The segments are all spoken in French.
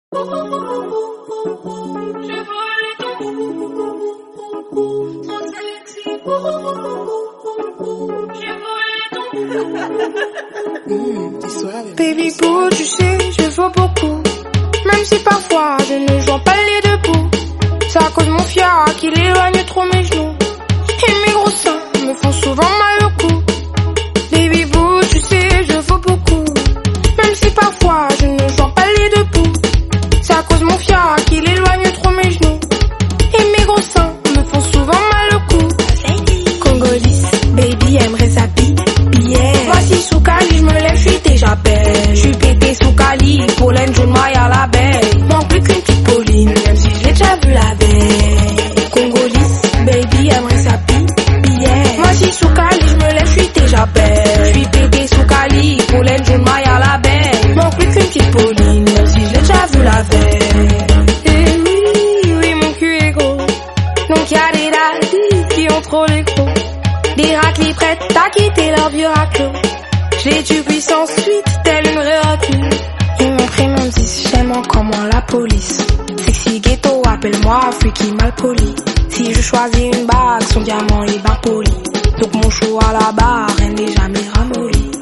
Baby boo, tu sais, je vaux beaucoup. Même si parfois je ne joins pas les deux bouts. C'est à cause de mon fiac qu'il éloigne trop mes genoux. Et mes gros seins me font souvent mal au cou. Baby boo, tu sais, je vaux beaucoup. Même si parfois je ne joins pas les deux bouts. C'est à cause de mon fiac qu'il éloigne trop mes genoux. Et mes gros seins me font souvent mal au cou. Congolise, baby aimerait sa billet. Voici sous Cali, je me lève, je suis déjà belle. Je suis pété sous Cali, pollen, jaune, maille à l'abeille. Manque plus qu'une petite Pauline, même si je l'ai déjà vu la veille. Congolise, baby aimerait sa billet. Voici sous Cali, je me lève, je suis déjà belle. Je suis pété sous Cali, pollen, jaune, maille à l'abeille. Manque plus qu'une petite Pauline, même si je l'ai déjà vu la veille. Et oui, mon cul est gros. Donc y'a des daddies qui ont trop les gros. Des raclis prêtes à quitter leur vieux raclo. Je les tue puissance suite, telle une réactive. Et mon prénom dit j'aime encore moins la police. Sexy ghetto, appelle-moi freaky mal poli. Si je choisis une bague, son diamant est bien poli. Donc mon show à la barre, elle n'est jamais ramollie.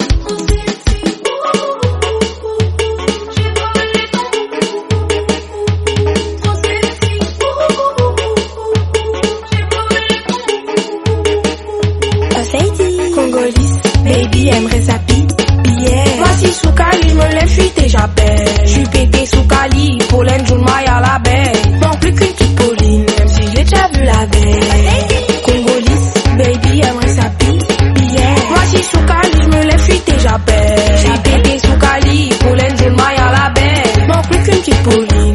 Congolise, baby aimerait sa billet. Voici sous Cali, je me lève, je suis déjà belle. Je suis pété sous Cali, pollen, jaune, maille à l'abeille. Manque plus qu'une petite Pauline, même si je l'ai déjà vu la veille. Congolise, baby aimerait sa billet. Voici sous Cali, je me lève, je suis déjà belle. Je suis pété sous Cali, pollen, jaune, maille à l'abeille. Manque plus qu'une petite Pauline.